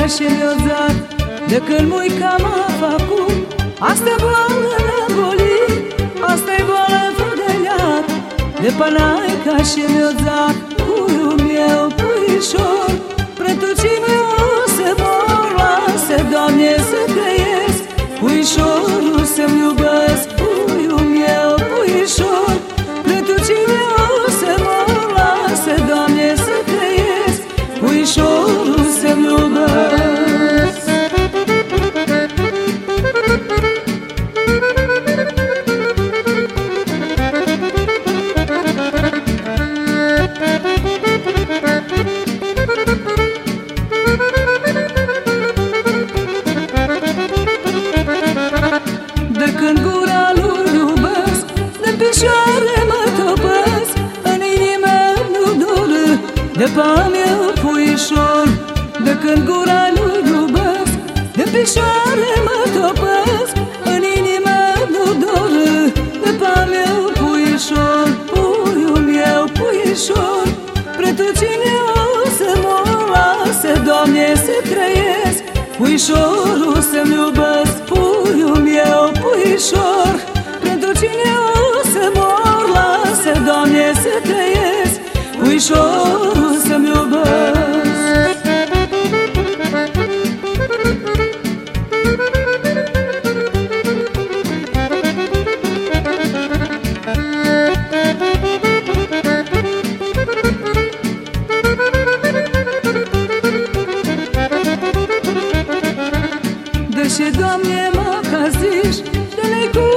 și mi-o dat. De când muica m-a făcut, asta-i boală la bolit, asta-i boală fără leac. De panaica și mi-o dat, puiul meu, puișor, pentru cine o să mor, lasă, Doamne, să trăiesc. Puișorul să-mi iubesc, puiul meu, puișor, pentru cine o să mor, lasă, Doamne, să trăiesc. Puișorul să-mi iubesc. De când gura lui iubesc, de picioare mă topesc, în inima nu doră, de pa meu puișor. De când gura lui iubesc, de picioare mă topesc, în inima nu doră, de pa meu puișor. Puiul meu, puișor, pentru cine o să mor, lasă, Doamne, să trăiesc. Puișorul să-mi iubesc, puiul meu, puișor, pentru cine o să mor, lasă, Doamne, să trăiesc. Puișorul să-mi iubesc. Deși, Doamne, mă ca zici, de ne-i cu